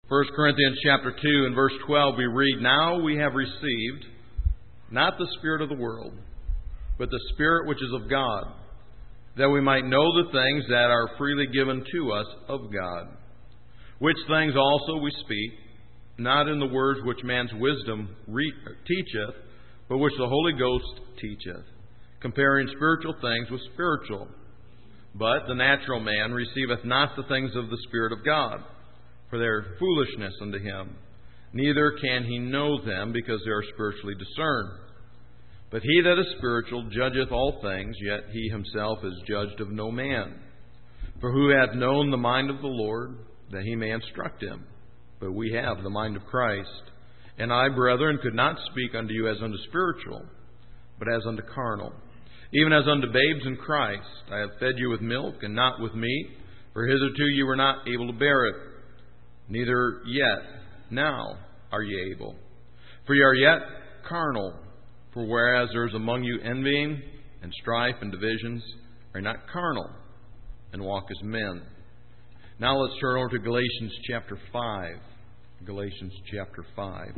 1 Corinthians chapter 2 and verse 12 we read, "Now we have received not the spirit of the world, but the Spirit which is of God, that we might know the things that are freely given to us of God. Which things also we speak, not in the words which man's wisdom teacheth, but which the Holy Ghost teacheth, comparing spiritual things with spiritual. But the natural man receiveth not the things of the Spirit of God, for they are foolishness unto him. Neither can he know them, because they are spiritually discerned. But he that is spiritual judgeth all things, yet he himself is judged of no man. For who hath known the mind of the Lord, that he may instruct him? But we have the mind of Christ. And I, brethren, could not speak unto you as unto spiritual, but as unto carnal, even as unto babes in Christ. I have fed you with milk, and not with meat, for hitherto you were not able to bear it, neither yet now are ye able. For ye are yet carnal. For whereas there is among you envying and strife and divisions, are not carnal, and walk as men." Now let's turn over to Galatians chapter 5. Galatians chapter 5.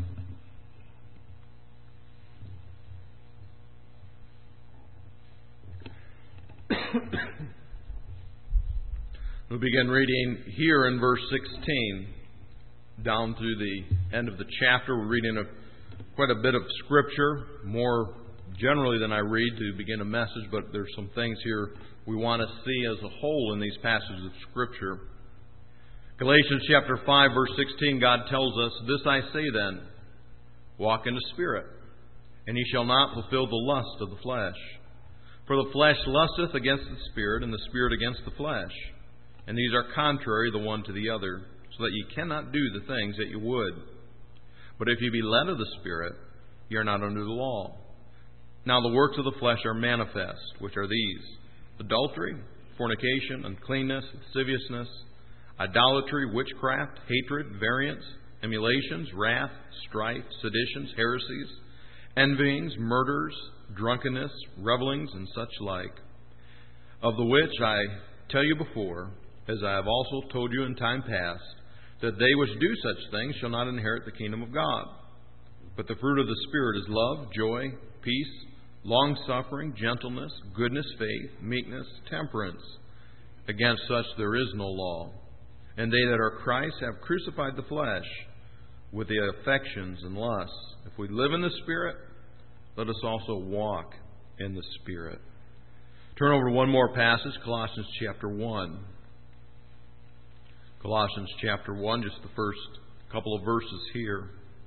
We'll begin reading here in verse 16, down through the end of the chapter. We're reading quite a bit of Scripture, more generally than I read to begin a message, but there's some things here we want to see as a whole in these passages of Scripture. Galatians chapter 5, verse 16, God tells us, "This I say then, walk in the Spirit, and ye shall not fulfill the lust of the flesh. For the flesh lusteth against the Spirit, and the Spirit against the flesh. And these are contrary the one to the other, so that ye cannot do the things that ye would. But if ye be led of the Spirit, ye are not under the law. Now the works of the flesh are manifest, which are these: adultery, fornication, uncleanness, lasciviousness, idolatry, witchcraft, hatred, variance, emulations, wrath, strife, seditions, heresies, envyings, murders, drunkenness, revellings, and such like, of the which I tell you before, as I have also told you in time past, that they which do such things shall not inherit the kingdom of God. But the fruit of the Spirit is love, joy, peace, long-suffering, gentleness, goodness, faith, meekness, temperance. Against such there is no law. And they that are Christ have crucified the flesh with the affections and lusts. If we live in the Spirit, let us also walk in the Spirit." Turn over to one more passage, Colossians chapter 1. Colossians chapter 1, just the first couple of verses here.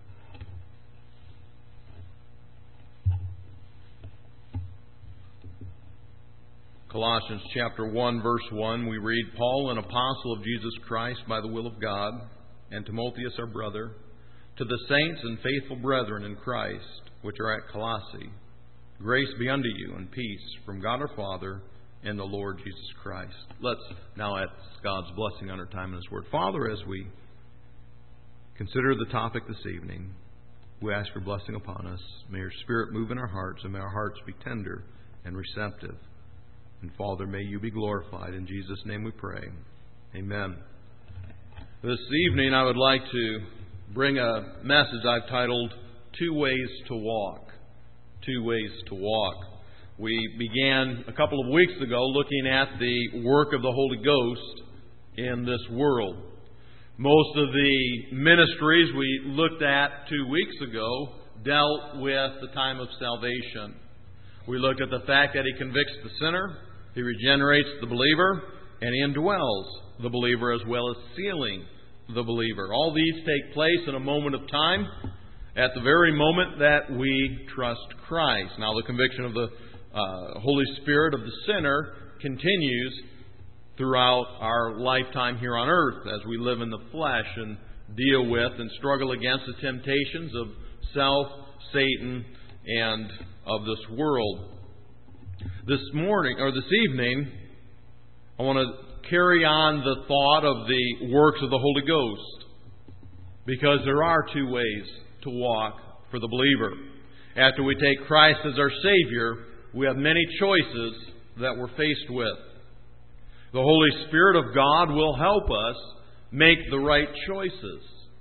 Colossians chapter 1, verse 1, we read, "Paul, an apostle of Jesus Christ by the will of God, and Timotheus our brother, to the saints and faithful brethren in Christ, which are at Colossae, grace be unto you and peace from God our Father and the Lord Jesus Christ." Let's now ask God's blessing on our time in His Word. Father, as we consider the topic this evening, we ask your blessing upon us. May your Spirit move in our hearts, and may our hearts be tender and receptive. And Father, may you be glorified. In Jesus' name we pray. Amen. This evening I would like to bring a message I've titled, "Two Ways to Walk." Two Ways to Walk. We began a couple of weeks ago looking at the work of the Holy Ghost in this world. Most of the ministries we looked at 2 weeks ago dealt with the time of salvation. We looked at the fact that He convicts the sinner, He regenerates the believer, and He indwells the believer as well as sealing the believer. All these take place in a moment of time, at the very moment that we trust Christ. Now, the conviction of the Holy Spirit of the sinner continues throughout our lifetime here on earth as we live in the flesh and deal with and struggle against the temptations of self, Satan, and of this world. This evening, I want to carry on the thought of the works of the Holy Ghost, because there are two ways to walk for the believer. After we take Christ as our Savior, we have many choices that we're faced with. The Holy Spirit of God will help us make the right choices.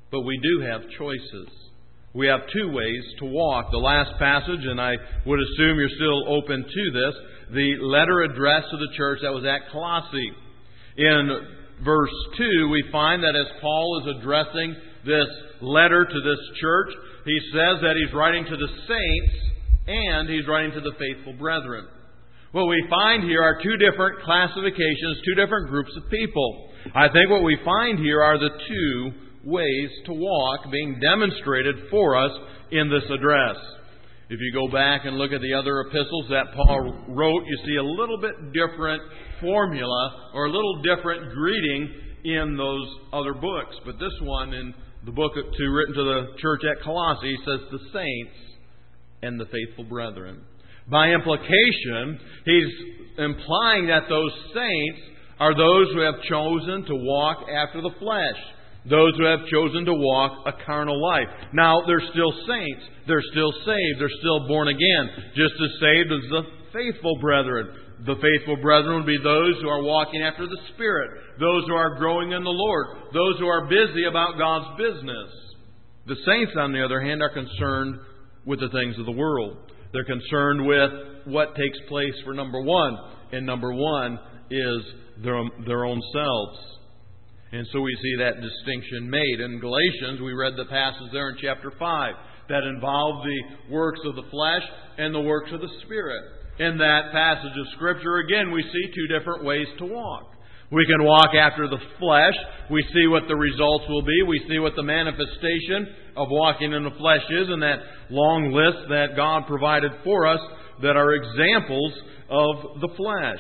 but we do have choices. We have two ways to walk. The last passage, and I would assume you're still open to this, the letter addressed to the church that was at Colossae. In verse 2, we find that as Paul is addressing this letter to this church, he says that he's writing to the saints and he's writing to the faithful brethren. What we find here are two different classifications, two different groups of people. I think what we find here are the two ways to walk being demonstrated for us in this address. If you go back and look at the other epistles that Paul wrote, you see a little bit different formula or a little different greeting in those other books. But this one, in the book written to the church at Colossae, says the saints and the faithful brethren. By implication, he's implying that those saints are those who have chosen to walk after the flesh. Those who have chosen to walk a carnal life. Now, they're still saints. They're still saved. They're still born again. Just as saved as the faithful brethren. The faithful brethren would be those who are walking after the Spirit. Those who are growing in the Lord. Those who are busy about God's business. The saints, on the other hand, are concerned with the things of the world. They're concerned with what takes place for number one. And number one is their own selves. And so we see that distinction made. In Galatians, we read the passage there in chapter 5 that involved the works of the flesh and the works of the Spirit. In that passage of Scripture, again, we see two different ways to walk. We can walk after the flesh. We see what the results will be. We see what the manifestation of walking in the flesh is, and that long list that God provided for us that are examples of the flesh.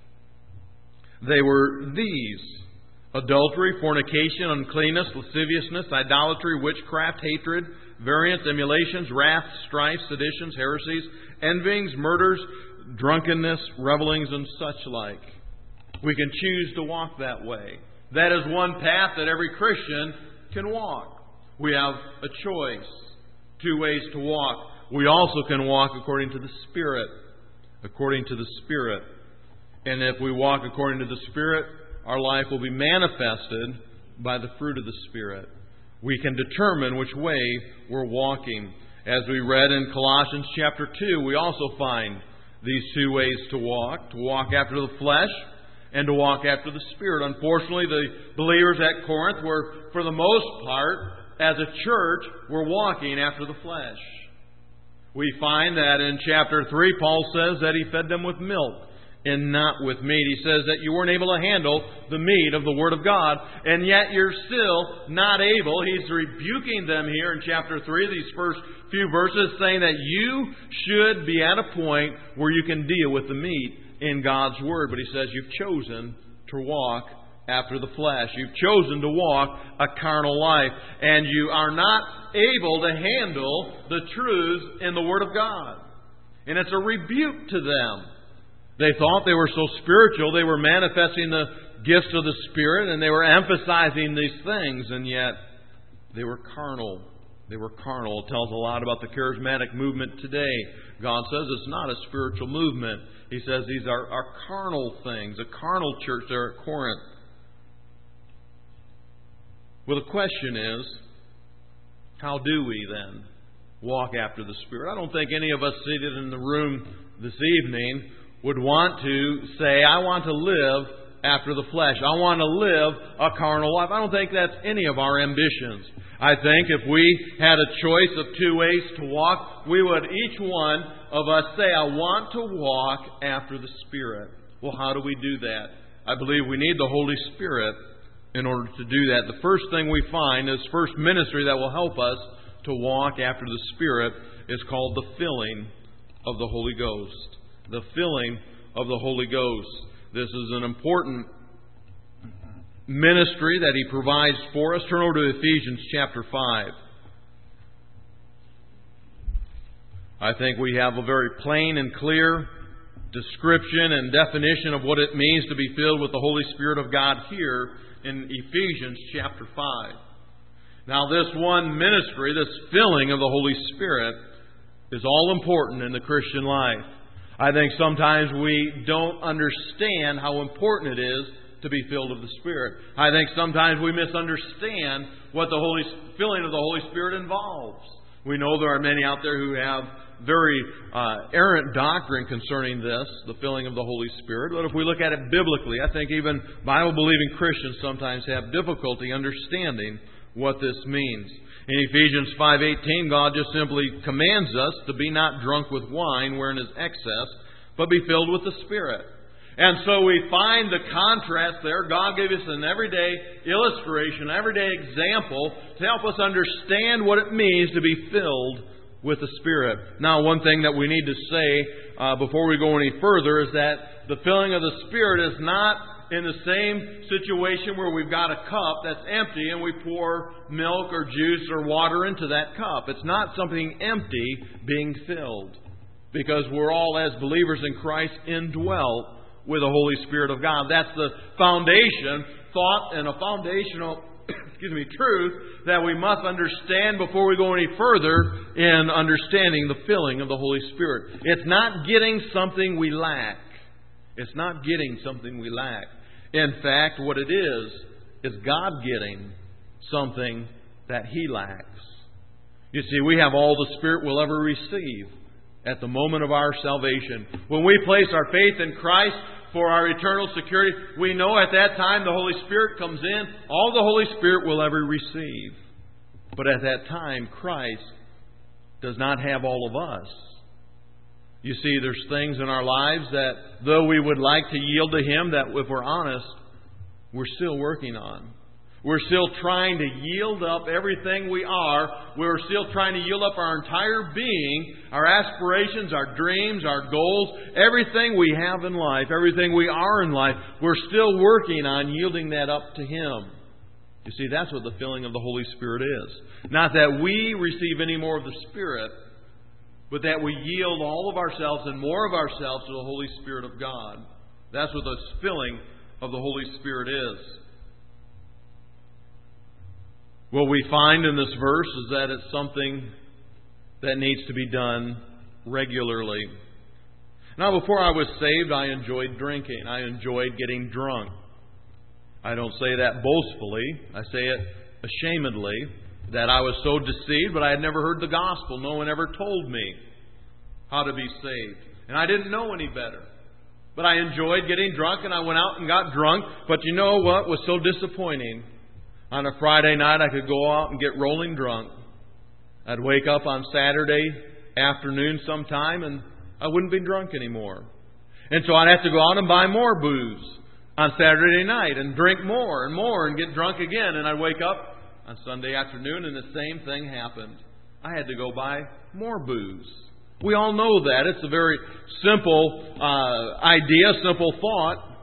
They were these: adultery, fornication, uncleanness, lasciviousness, idolatry, witchcraft, hatred, variance, emulations, wrath, strife, seditions, heresies, envyings, murders, drunkenness, revelings, and such like. We can choose to walk that way. That is one path that every Christian can walk. We have a choice. Two ways to walk. We also can walk according to the Spirit. According to the Spirit. And if we walk according to the Spirit, our life will be manifested by the fruit of the Spirit. We can determine which way we're walking. As we read in Colossians chapter 2, we also find these two ways to walk after the flesh and to walk after the Spirit. Unfortunately, the believers at Corinth were, for the most part, as a church, were walking after the flesh. We find that in chapter 3, Paul says that he fed them with milk and not with meat. He says that you weren't able to handle the meat of the Word of God, and yet you're still not able. He's rebuking them here in chapter 3, these first few verses, saying that you should be at a point where you can deal with the meat in God's Word. But he says you've chosen to walk after the flesh. You've chosen to walk a carnal life, and you are not able to handle the truths in the Word of God. And it's a rebuke to them. They thought they were so spiritual, they were manifesting the gifts of the Spirit, and they were emphasizing these things, and yet they were carnal. They were carnal. It tells a lot about the charismatic movement today. God says it's not a spiritual movement. He says these are carnal things, a carnal church there at Corinth. Well, the question is, how do we then walk after the Spirit? I don't think any of us seated in the room this evening would want to say, I want to live after the flesh. I want to live a carnal life. I don't think that's any of our ambitions. I think if we had a choice of two ways to walk, we would, each one of us, say, I want to walk after the Spirit. Well, how do we do that? I believe we need the Holy Spirit in order to do that. The first thing we find, this first ministry that will help us to walk after the Spirit, is called the filling of the Holy Ghost. The filling of the Holy Ghost. This is an important ministry that He provides for us. Turn over to Ephesians chapter 5. I think we have a very plain and clear description and definition of what it means to be filled with the Holy Spirit of God here in Ephesians chapter 5. Now, this one ministry, this filling of the Holy Spirit, is all important in the Christian life. I think sometimes we don't understand how important it is to be filled with the Spirit. I think sometimes we misunderstand what the filling of the Holy Spirit involves. We know there are many out there who have very errant doctrine concerning this, the filling of the Holy Spirit. But if we look at it biblically, I think even Bible-believing Christians sometimes have difficulty understanding what this means. In Ephesians 5:18, God just simply commands us to be not drunk with wine, wherein is excess, but be filled with the Spirit. And so we find the contrast there. God gave us an everyday illustration, everyday example to help us understand what it means to be filled with the Spirit. Now, one thing that we need to say before we go any further is that the filling of the Spirit is not in the same situation where we've got a cup that's empty and we pour milk or juice or water into that cup. It's not something empty being filled, because we're all, as believers in Christ, indwelt with the Holy Spirit of God. That's the foundation thought and a foundational truth that we must understand before we go any further in understanding the filling of the Holy Spirit. It's not getting something we lack. It's not getting something we lack. In fact, what it is God getting something that He lacks. You see, we have all the Spirit we'll ever receive at the moment of our salvation. When we place our faith in Christ for our eternal security, we know at that time the Holy Spirit comes in, all the Holy Spirit will ever receive. But at that time, Christ does not have all of us. You see, there's things in our lives that, though we would like to yield to Him, that if we're honest, we're still working on. We're still trying to yield up everything we are. We're still trying to yield up our entire being, our aspirations, our dreams, our goals, everything we have in life, everything we are in life. We're still working on yielding that up to Him. You see, that's what the filling of the Holy Spirit is. Not that we receive any more of the Spirit, but that we yield all of ourselves and more of ourselves to the Holy Spirit of God. That's what the filling of the Holy Spirit is. What we find in this verse is that it's something that needs to be done regularly. Now, before I was saved, I enjoyed drinking. I enjoyed getting drunk. I don't say that boastfully. I say it ashamedly, that I was so deceived, but I had never heard the gospel. No one ever told me how to be saved. And I didn't know any better. But I enjoyed getting drunk, and I went out and got drunk. But you know what was so disappointing? On a Friday night, I could go out and get rolling drunk. I'd wake up on Saturday afternoon sometime, and I wouldn't be drunk anymore. And so I'd have to go out and buy more booze on Saturday night and drink more and more and get drunk again. And I'd wake up on Sunday afternoon, and the same thing happened. I had to go buy more booze. We all know that. It's a very simple idea, simple thought.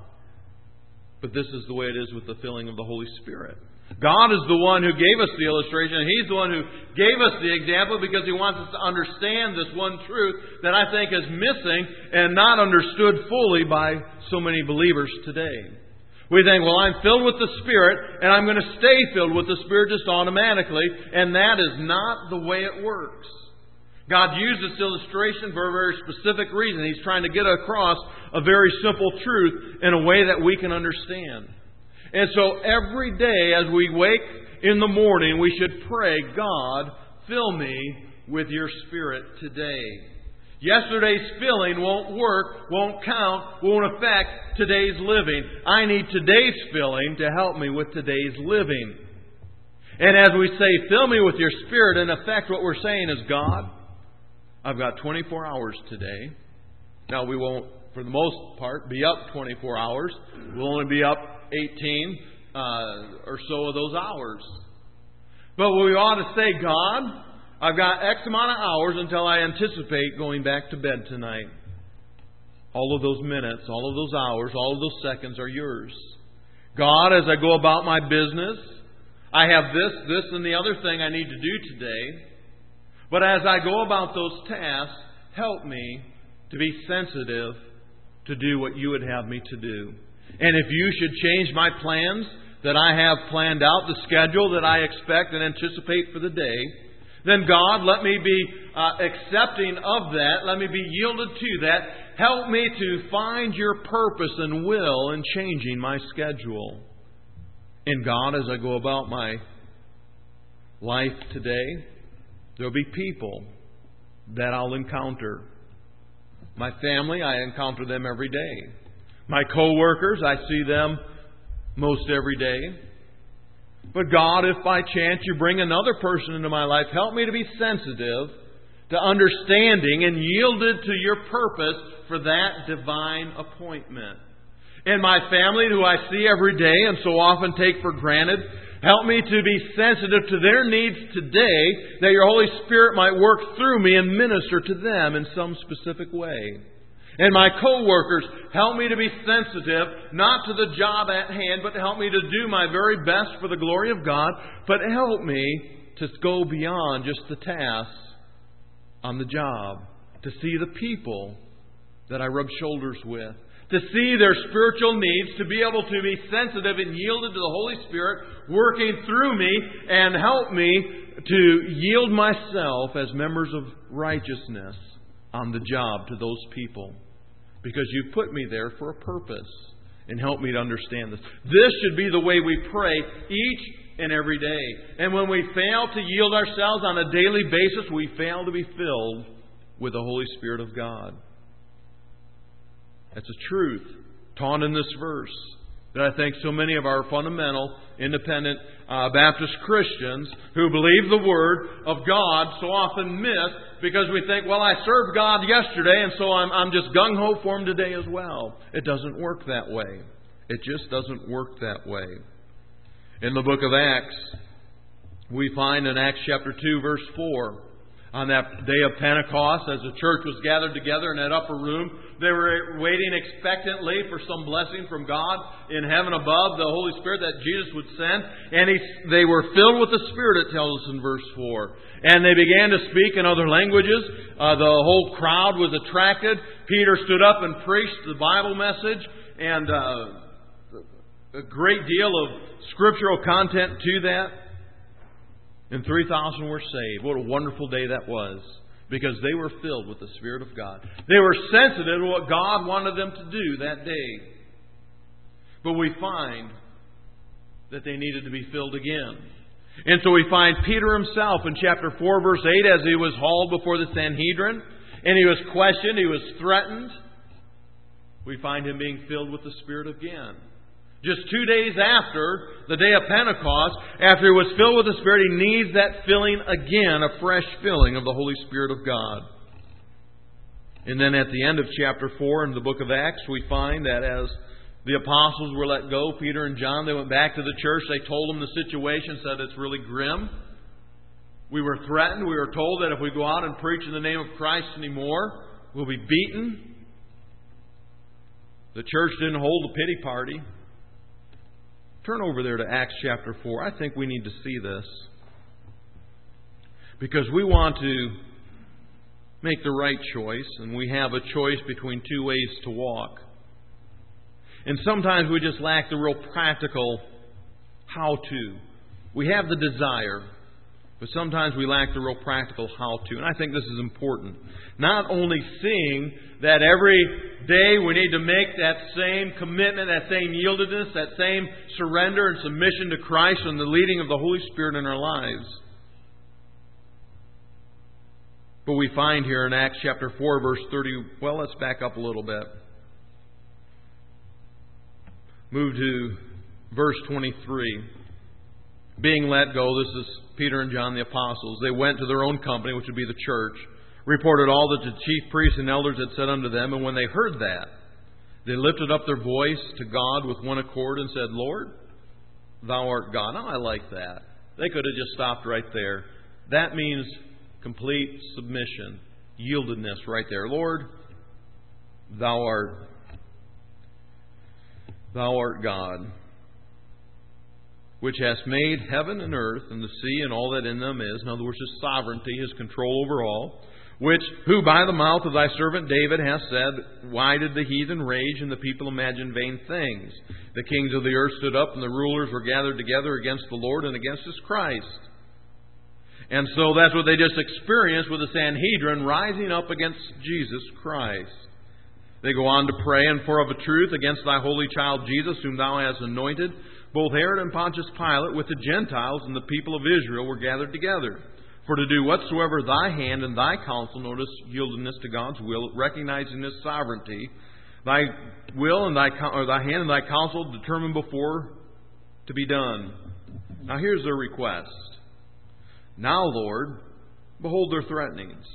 But this is the way it is with the filling of the Holy Spirit. God is the one who gave us the illustration, and He's the one who gave us the example, because He wants us to understand this one truth that I think is missing and not understood fully by so many believers today. We think, well, I'm filled with the Spirit, and I'm going to stay filled with the Spirit just automatically, and that is not the way it works. God used this illustration for a very specific reason. He's trying to get across a very simple truth in a way that we can understand. And so every day as we wake in the morning, we should pray, God, fill me with your Spirit today. Yesterday's filling won't work, won't count, won't affect today's living. I need today's filling to help me with today's living. And as we say, fill me with your Spirit, in effect what we're saying is, God, I've got 24 hours today. Now we won't, for the most part, be up 24 hours. We'll only be up 18 or so of those hours. But we ought to say, God, I've got X amount of hours until I anticipate going back to bed tonight. All of those minutes, all of those hours, all of those seconds are yours. God, as I go about my business, I have this, and the other thing I need to do today. But as I go about those tasks, help me to be sensitive to do what you would have me to do. And if you should change my plans that I have planned out, the schedule that I expect and anticipate for the day, then God, let me be accepting of that. Let me be yielded to that. help me to find your purpose and will in changing my schedule. And God, as I go about my life today, there'll be people that I'll encounter. My family, I encounter them every day. My co-workers, I see them most every day. But God, if by chance you bring another person into my life, help me to be sensitive to understanding and yielded to your purpose for that divine appointment. And my family, who I see every day and so often take for granted, help me to be sensitive to their needs today, that your Holy Spirit might work through me and minister to them in some specific way. And my co-workers, help me to be sensitive, not to the job at hand, but help me to do my very best for the glory of God, but help me to go beyond just the tasks on the job, to see the people that I rub shoulders with, to see their spiritual needs, to be able to be sensitive and yielded to the Holy Spirit working through me, and help me to yield myself as members of righteousness on the job to those people. Because you put me there for a purpose. And help me to understand this. This should be the way we pray each and every day. And when we fail to yield ourselves on a daily basis, we fail to be filled with the Holy Spirit of God. That's a truth taught in this verse that I think so many of our fundamental, independent Baptist Christians who believe the Word of God so often miss, because we think, well, I served God yesterday, and so I'm just gung-ho for Him today as well. It doesn't work that way. It just doesn't work that way. In the book of Acts, we find in Acts chapter 2, verse 4, on that day of Pentecost, as the church was gathered together in that upper room, they were waiting expectantly for some blessing from God in heaven above, the Holy Spirit that Jesus would send. And they were filled with the Spirit, it tells us in verse 4. And they began to speak in other languages. The whole crowd was attracted. Peter stood up and preached the Bible message, and a great deal of scriptural content to that. And 3,000 were saved. What a wonderful day that was. Because they were filled with the Spirit of God. They were sensitive to what God wanted them to do that day. But we find that they needed to be filled again. And so we find Peter himself in chapter 4, verse 8, as he was hauled before the Sanhedrin, and he was questioned, he was threatened. We find him being filled with the Spirit again. Just 2 days after the day of Pentecost, after he was filled with the Spirit, he needs that filling again, a fresh filling of the Holy Spirit of God. And then at the end of chapter 4 in the book of Acts, we find that as the apostles were let go, Peter and John, they went back to the church. They told them the situation, said it's really grim. We were threatened. We were told that if we go out and preach in the name of Christ anymore, we'll be beaten. The church didn't hold a pity party. Turn over there to Acts chapter 4. I think we need to see this. Because we want to make the right choice, and we have a choice between two ways to walk. And sometimes we just lack the real practical how-to. We have the desire, but sometimes we lack the real practical how-to. And I think this is important. Not only seeing that every day we need to make that same commitment, that same yieldedness, that same surrender and submission to Christ and the leading of the Holy Spirit in our lives. But we find here in Acts chapter 4, verse 30, well, let's back up a little bit. Move to verse 23. Being let go, this is Peter and John the apostles. They went to their own company, which would be the church, reported all that the chief priests and elders had said unto them. And when they heard that, they lifted up their voice to God with one accord and said, Lord, Thou art God. Now I like that. They could have just stopped right there. That means complete submission, yieldedness right there. Lord, Thou art God, which hast made heaven and earth and the sea and all that in them is. In other words, His sovereignty, His control over all. Who by the mouth of Thy servant David hath said, Why did the heathen rage and the people imagine vain things? The kings of the earth stood up and the rulers were gathered together against the Lord and against His Christ. And so that's what they just experienced with the Sanhedrin rising up against Jesus Christ. They go on to pray, and for of a truth against thy holy child Jesus, whom thou hast anointed, both Herod and Pontius Pilate with the Gentiles and the people of Israel were gathered together, for to do whatsoever thy hand and thy counsel, notice yieldedness to God's will, recognizing His sovereignty, thy will and thy hand and thy counsel determined before to be done. Now here's their request. Now, Lord, behold their threatenings,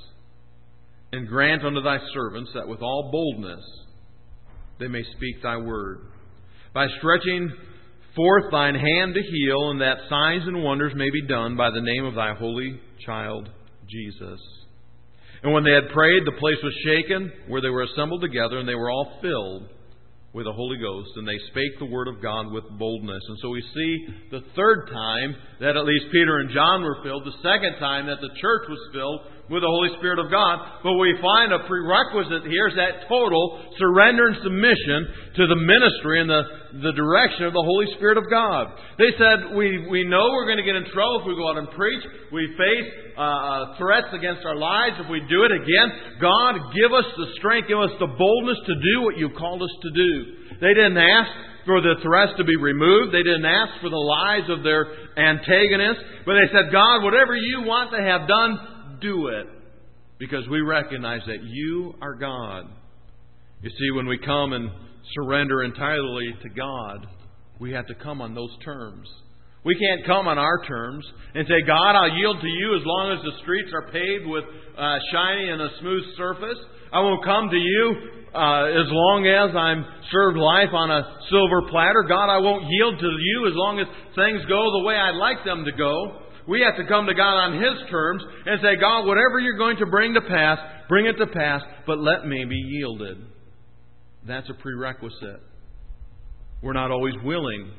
and grant unto thy servants that with all boldness they may speak thy word, by stretching forth thine hand to heal, and that signs and wonders may be done by the name of thy holy child Jesus. And when they had prayed, the place was shaken where they were assembled together, and they were all filled with the Holy Ghost, and they spake the word of God with boldness. And so we see the third time that at least Peter and John were filled, the second time that the church was filled with the Holy Spirit of God. But we find a prerequisite here is that total surrender and submission to the ministry and the direction of the Holy Spirit of God. They said, we know we're going to get in trouble if we go out and preach. We face threats against our lives if we do it again. God, give us the strength, give us the boldness to do what you called us to do. They didn't ask for the threats to be removed. They didn't ask for the lies of their antagonists. But they said, God, whatever you want to have done, do it. Because we recognize that you are God. You see, when we come and surrender entirely to God, we have to come on those terms. We can't come on our terms and say, God, I'll yield to you as long as the streets are paved with shiny and a smooth surface. I won't come to you as long as I'm served life on a silver platter. God, I won't yield to you as long as things go the way I'd like them to go. We have to come to God on His terms and say, God, whatever you're going to bring to pass, bring it to pass, but let me be yielded. That's a prerequisite. We're not always willing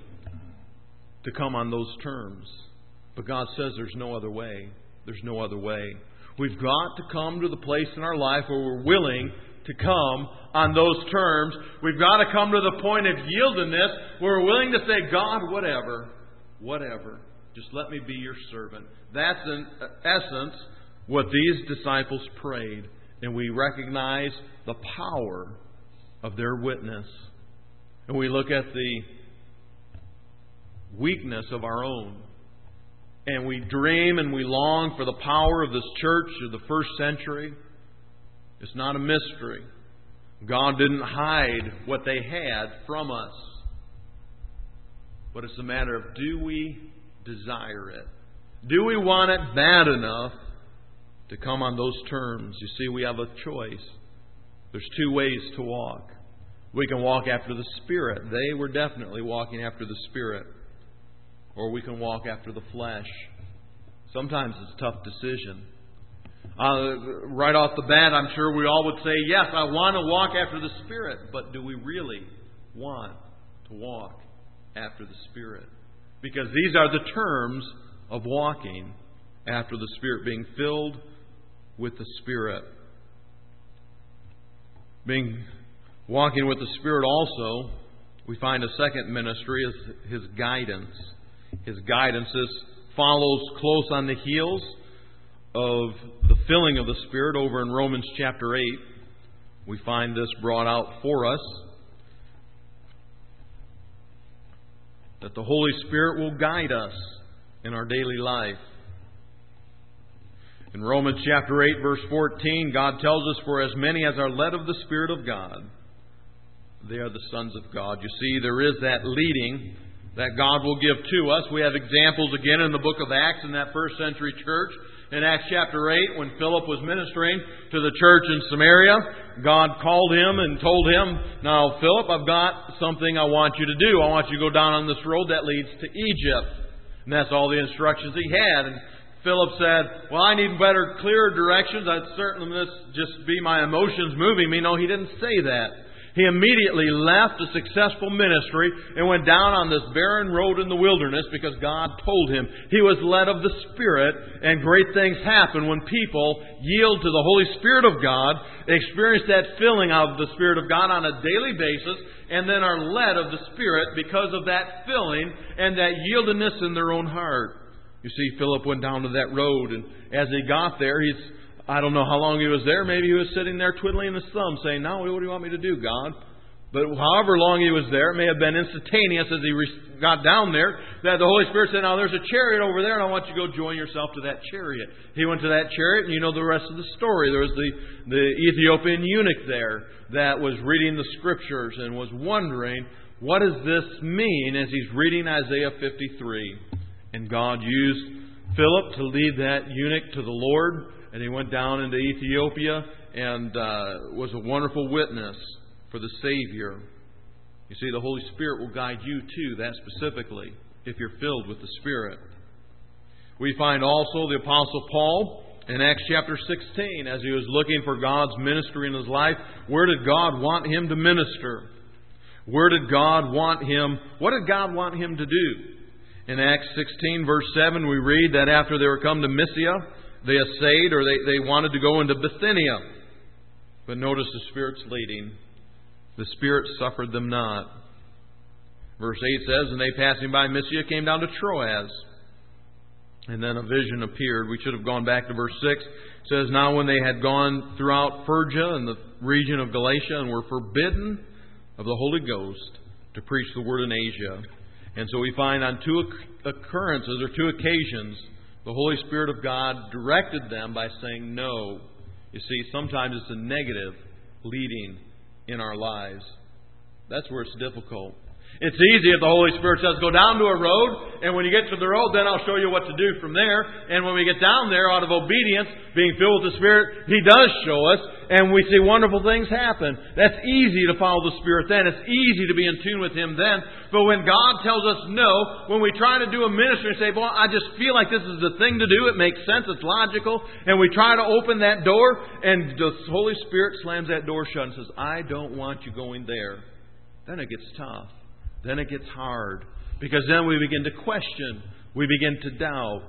to come on those terms. But God says there's no other way. There's no other way. We've got to come to the place in our life where we're willing to come on those terms. We've got to come to the point of yieldedness where we're willing to say, God, whatever. Just let me be your servant. That's in essence what these disciples prayed. And we recognize the power of their witness. And we look at the weakness of our own. And we dream and we long for the power of this church of the first century. It's not a mystery. God didn't hide what they had from us. But it's a matter of, do we desire it? Do we want it bad enough to come on those terms? You see, we have a choice. There's two ways to walk. We can walk after the Spirit. They were definitely walking after the Spirit. Or we can walk after the flesh. Sometimes it's a tough decision. Right off the bat, I'm sure we all would say, yes, I want to walk after the Spirit. But do we really want to walk after the Spirit? Because these are the terms of walking after the Spirit, being filled with the Spirit. Walking with the Spirit also, we find a second ministry is His guidance. His guidance follows close on the heels of the filling of the Spirit over in Romans chapter 8. We find this brought out for us, that the Holy Spirit will guide us in our daily life. In Romans chapter 8, verse 14, God tells us, for as many as are led of the Spirit of God, they are the sons of God. You see, there is that leading that God will give to us. We have examples again in the book of Acts in that first century church. In Acts chapter 8, when Philip was ministering to the church in Samaria, God called him and told him, now, Philip, I've got something I want you to do. I want you to go down on this road that leads to Egypt. And that's all the instructions he had. And Philip said, well, I need better, clearer directions. I'd certainly this just be my emotions moving me. No, he didn't say that. He immediately left a successful ministry and went down on this barren road in the wilderness because God told him. He was led of the Spirit, and great things happen when people yield to the Holy Spirit of God, experience that filling of the Spirit of God on a daily basis, and then are led of the Spirit because of that filling and that yieldedness in their own heart. You see, Philip went down to that road, and as he got there, he's I don't know how long he was there. Maybe he was sitting there twiddling his thumb saying, "Now, what do you want me to do, God?" But however long he was there, it may have been instantaneous as he got down there, that the Holy Spirit said, "Now there's a chariot over there, and I want you to go join yourself to that chariot." He went to that chariot, and you know the rest of the story. There was the Ethiopian eunuch there that was reading the Scriptures and was wondering, what does this mean as he's reading Isaiah 53? And God used Philip to lead that eunuch to the Lord, and he went down into Ethiopia and was a wonderful witness for the Savior. You see, the Holy Spirit will guide you to that specifically if you're filled with the Spirit. We find also the Apostle Paul in Acts chapter 16, as he was looking for God's ministry in his life. Where did God want him to minister? Where did God want him? What did God want him to do? In Acts 16, verse 7, we read that after they were come to Mysia, they essayed, or they wanted to go into Bithynia. But notice the Spirit's leading. The Spirit suffered them not. Verse 8 says, "And they passing by Mysia came down to Troas." And then a vision appeared. We should have gone back to verse 6. It says, "Now when they had gone throughout Phrygia and the region of Galatia and were forbidden of the Holy Ghost to preach the word in Asia." And so we find on two occurrences or two occasions, the Holy Spirit of God directed them by saying no. You see, sometimes it's a negative leading in our lives. That's where it's difficult. It's easy if the Holy Spirit says, "Go down to a road, and when you get to the road, then I'll show you what to do from there." And when we get down there, out of obedience, being filled with the Spirit, He does show us, and we see wonderful things happen. That's easy to follow the Spirit then. It's easy to be in tune with Him then. But when God tells us no, when we try to do a ministry and say, "Boy, I just feel like this is the thing to do. It makes sense. It's logical." And we try to open that door, and the Holy Spirit slams that door shut and says, "I don't want you going there." Then it gets tough. Then it gets hard. Because then we begin to question. We begin to doubt.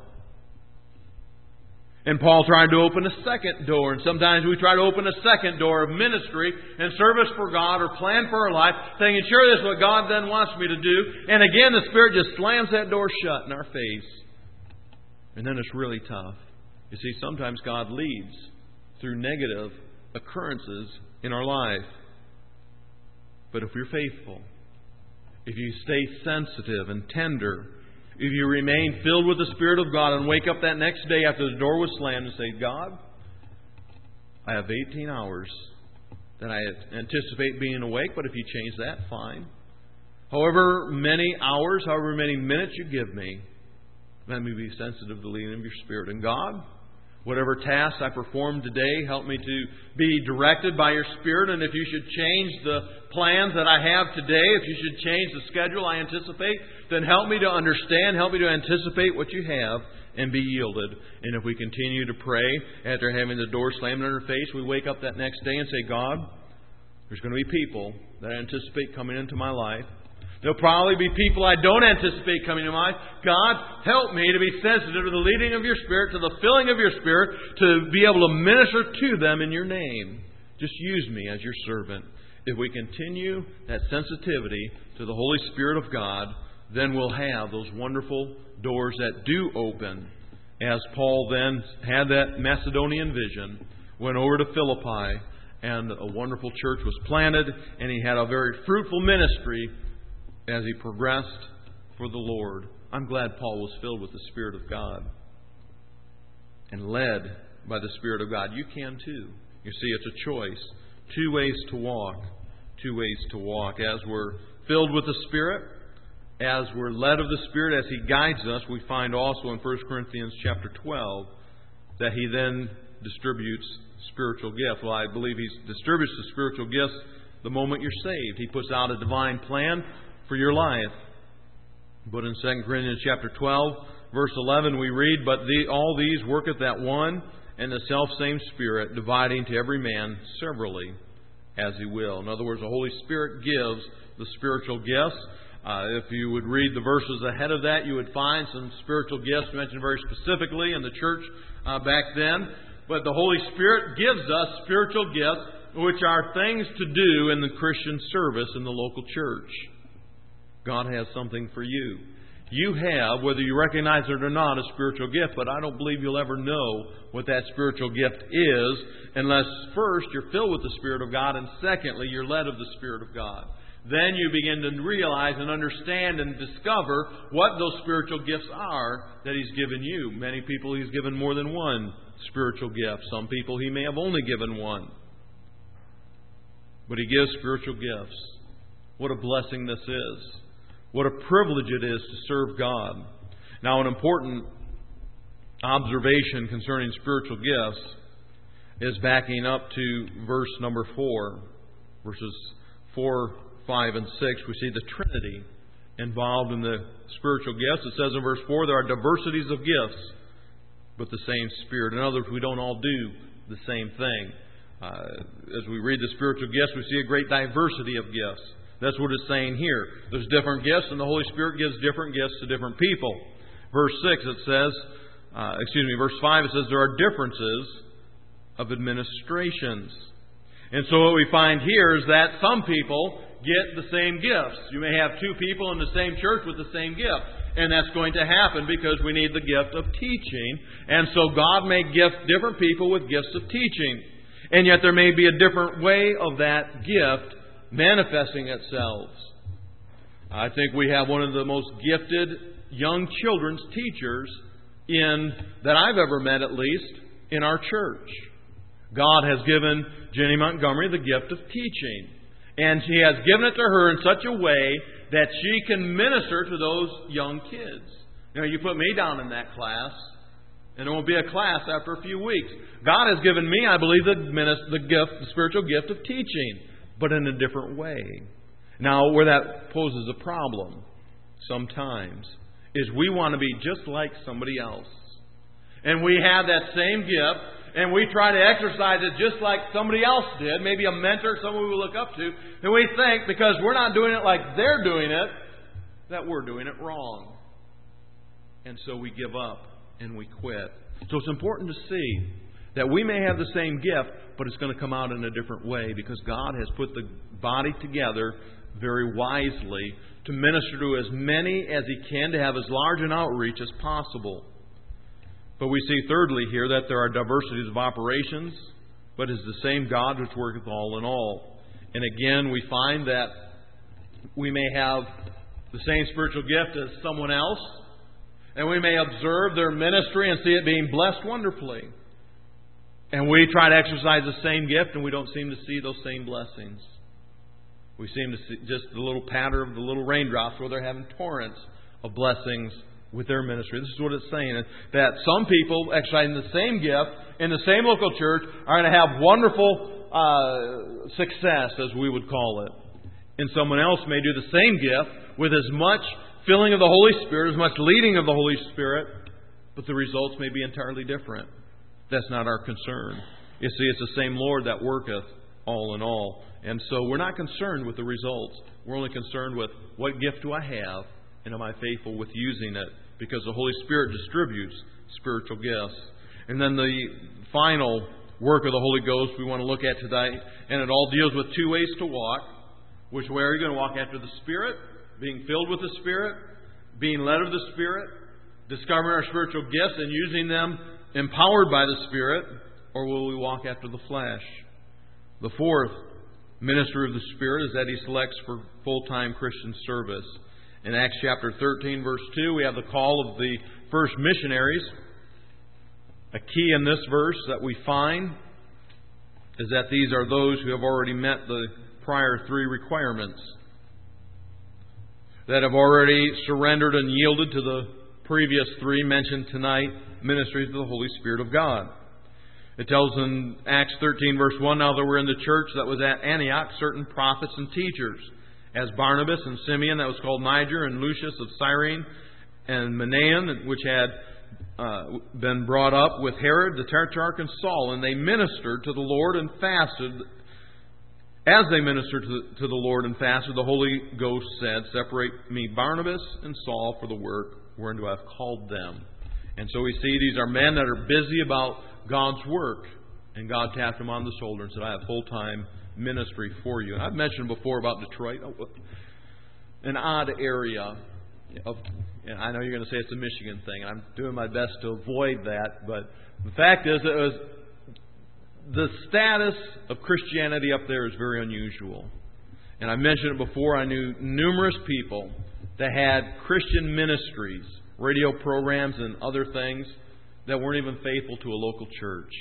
And Paul tried to open a second door. And sometimes we try to open a second door of ministry and service for God or plan for our life, thinking, "Sure, this is what God then wants me to do." And again, the Spirit just slams that door shut in our face. And then it's really tough. You see, sometimes God leads through negative occurrences in our life. But if you're faithful, if you stay sensitive and tender, if you remain filled with the Spirit of God and wake up that next day after the door was slammed and say, "God, I have 18 hours that I anticipate being awake, but if you change that, fine. However many hours, however many minutes you give me, let me be sensitive to the leading of your Spirit. And God, whatever tasks I perform today, help me to be directed by your Spirit. And if you should change the plans that I have today, if you should change the schedule I anticipate, then help me to understand, help me to anticipate what you have and be yielded." And if we continue to pray after having the door slammed in our face, we wake up that next day and say, "God, there's going to be people that I anticipate coming into my life. There'll probably be people I don't anticipate coming to my life. God, help me to be sensitive to the leading of your Spirit, to the filling of your Spirit, to be able to minister to them in your name. Just use me as your servant." If we continue that sensitivity to the Holy Spirit of God, then we'll have those wonderful doors that do open. As Paul then had that Macedonian vision, went over to Philippi, and a wonderful church was planted, and he had a very fruitful ministry as he progressed for the Lord. I'm glad Paul was filled with the Spirit of God and led by the Spirit of God. You can too. You see, it's a choice. Two ways to walk. Two ways to walk. As we're filled with the Spirit, as we're led of the Spirit, as He guides us, we find also in 1 Corinthians chapter 12 that He then distributes spiritual gifts. Well, I believe He distributes the spiritual gifts the moment you're saved. He puts out a divine plan for your life. But in 2 Corinthians chapter 12, verse 11, we read, "But all these worketh that one and the selfsame Spirit, dividing to every man severally as he will." In other words, the Holy Spirit gives the spiritual gifts. If you would read the verses ahead of that, you would find some spiritual gifts mentioned very specifically in the church back then. But the Holy Spirit gives us spiritual gifts, which are things to do in the Christian service in the local church. God has something for you. You have, whether you recognize it or not, a spiritual gift, but I don't believe you'll ever know what that spiritual gift is unless first you're filled with the Spirit of God and secondly you're led of the Spirit of God. Then you begin to realize and understand and discover what those spiritual gifts are that He's given you. Many people He's given more than one spiritual gift. Some people He may have only given one. But He gives spiritual gifts. What a blessing this is. What a privilege it is to serve God. Now, an important observation concerning spiritual gifts is backing up to verse number 4. Verses 4, 5, and 6, we see the Trinity involved in the spiritual gifts. It says in verse 4, there are diversities of gifts, but the same Spirit. In other words, we don't all do the same thing. As we read the spiritual gifts, we see a great diversity of gifts. That's what it's saying here. There's different gifts, and the Holy Spirit gives different gifts to different people. Verse 6, it says, verse 5, it says there are differences of administrations. And so what we find here is that some people get the same gifts. You may have two people in the same church with the same gift. And that's going to happen because we need the gift of teaching. And so God may gift different people with gifts of teaching. And yet there may be a different way of that gift manifesting itself. I think we have one of the most gifted young children's teachers that I've ever met, at least, in our church. God has given Jenny Montgomery the gift of teaching. And He has given it to her in such a way that she can minister to those young kids. You put me down in that class, and there won't be a class after a few weeks. God has given me, I believe, the spiritual gift of teaching, but in a different way. Now, where that poses a problem sometimes is we want to be just like somebody else. And we have that same gift, and we try to exercise it just like somebody else did, maybe a mentor, someone we look up to, and we think because we're not doing it like they're doing it, that we're doing it wrong. And so we give up and we quit. So it's important to see that we may have the same gift, but it's going to come out in a different way because God has put the body together very wisely to minister to as many as He can, to have as large an outreach as possible. But we see thirdly here that there are diversities of operations, but it is the same God which worketh all in all. And again, we find that we may have the same spiritual gift as someone else, and we may observe their ministry and see it being blessed wonderfully. And we try to exercise the same gift, and we don't seem to see those same blessings. We seem to see just the little patter of the little raindrops where they're having torrents of blessings with their ministry. This is what it's saying, that some people exercising the same gift in the same local church are going to have wonderful success, as we would call it. And someone else may do the same gift with as much filling of the Holy Spirit, as much leading of the Holy Spirit, but the results may be entirely different. That's not our concern. You see, it's the same Lord that worketh all in all. And so we're not concerned with the results. We're only concerned with what gift do I have, and am I faithful with using it? Because the Holy Spirit distributes spiritual gifts. And then the final work of the Holy Ghost we want to look at today, and it all deals with two ways to walk. Which way are you going to walk after the Spirit? Being filled with the Spirit, being led of the Spirit, discovering our spiritual gifts and using them empowered by the Spirit, or will we walk after the flesh? The fourth ministry of the Spirit is that He selects for full-time Christian service. In Acts chapter 13, verse 2, we have the call of the first missionaries. A key in this verse that we find is that these are those who have already met the prior three requirements, that have already surrendered and yielded to the previous three mentioned tonight, ministries of the Holy Spirit of God. It tells in Acts 13, verse 1, now there were in the church that was at Antioch certain prophets and teachers, as Barnabas and Simeon, that was called Niger, and Lucius of Cyrene, and Manaen, which had been brought up with Herod the Tetrarch and Saul, and they ministered to the Lord and fasted. As they ministered to the Lord and fasted, the Holy Ghost said, separate me Barnabas and Saul for the work whereunto I have called them. And so we see these are men that are busy about God's work. And God tapped them on the shoulder and said, I have full-time ministry for you. And I've mentioned before about Detroit, an odd area. and I know you're going to say it's a Michigan thing, and I'm doing my best to avoid that, but the fact is, the status of Christianity up there is very unusual. And I mentioned it before, I knew numerous people that had Christian ministries, radio programs and other things, that weren't even faithful to a local church.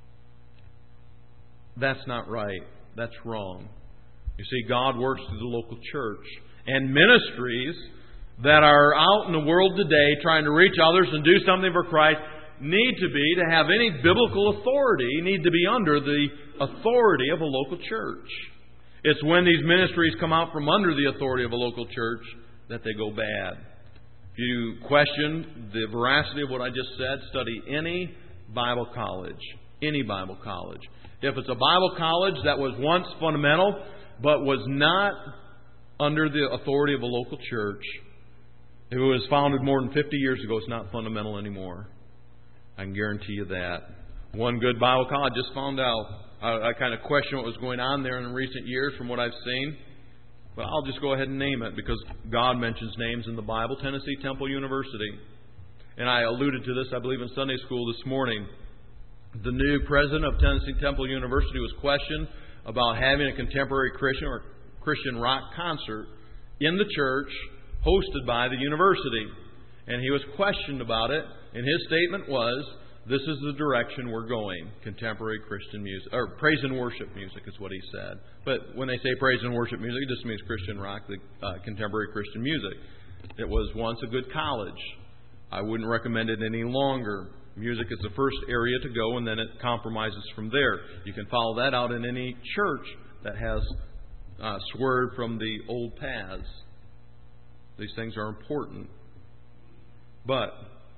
That's not right. That's wrong. You see, God works through the local church. And ministries that are out in the world today trying to reach others and do something for Christ need to have any biblical authority, need to be under the authority of a local church. It's when these ministries come out from under the authority of a local church that they go bad. If you question the veracity of what I just said, study any Bible college. Any Bible college. If it's a Bible college that was once fundamental, but was not under the authority of a local church, if it was founded more than 50 years ago, it's not fundamental anymore. I can guarantee you that. One good Bible college, I just found out. I kind of question what was going on there in recent years from what I've seen. But I'll just go ahead and name it because God mentions names in the Bible. Tennessee Temple University. And I alluded to this, I believe, in Sunday school this morning. The new president of Tennessee Temple University was questioned about having a contemporary Christian or Christian rock concert in the church hosted by the university. And he was questioned about it, and his statement was, this is the direction we're going, contemporary Christian music, or praise and worship music is what he said. But when they say praise and worship music, it just means Christian rock, the contemporary Christian music. It was once a good college. I wouldn't recommend it any longer. Music is the first area to go, and then it compromises from there. You can follow that out in any church that has swerved from the old paths. These things are important. But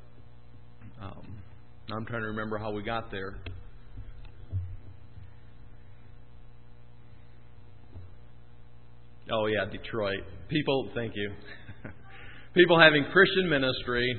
I'm trying to remember how we got there. Oh, yeah, Detroit. Thank you. People having Christian ministry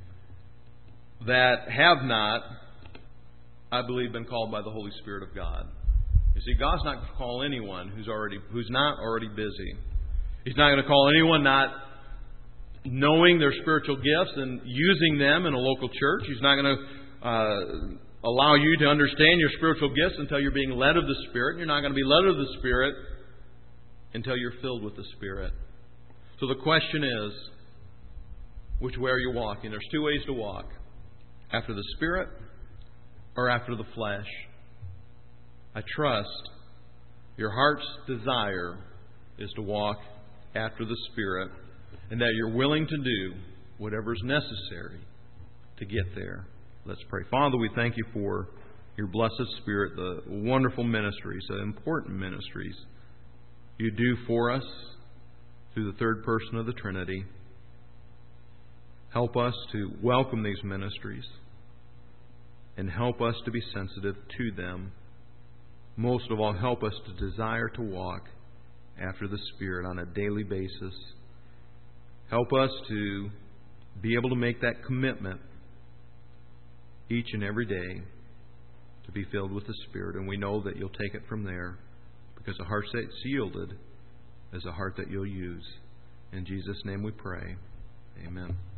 that have not, I believe, been called by the Holy Spirit of God. You see, God's not going to call anyone who's not already busy. He's not going to call anyone not knowing their spiritual gifts and using them in a local church. He's not going to allow you to understand your spiritual gifts until you're being led of the Spirit. You're not going to be led of the Spirit until you're filled with the Spirit. So the question is, which way are you walking? There's two ways to walk. After the Spirit or after the flesh. I trust your heart's desire is to walk after the Spirit, and that you're willing to do whatever is necessary to get there. Let's pray. Father, we thank you for your blessed Spirit, the wonderful ministries, the important ministries you do for us through the third person of the Trinity. Help us to welcome these ministries and help us to be sensitive to them. Most of all, help us to desire to walk after the Spirit on a daily basis. Help us to be able to make that commitment each and every day to be filled with the Spirit. And we know that you'll take it from there, because a heart that's yielded is a heart that you'll use. In Jesus' name we pray. Amen.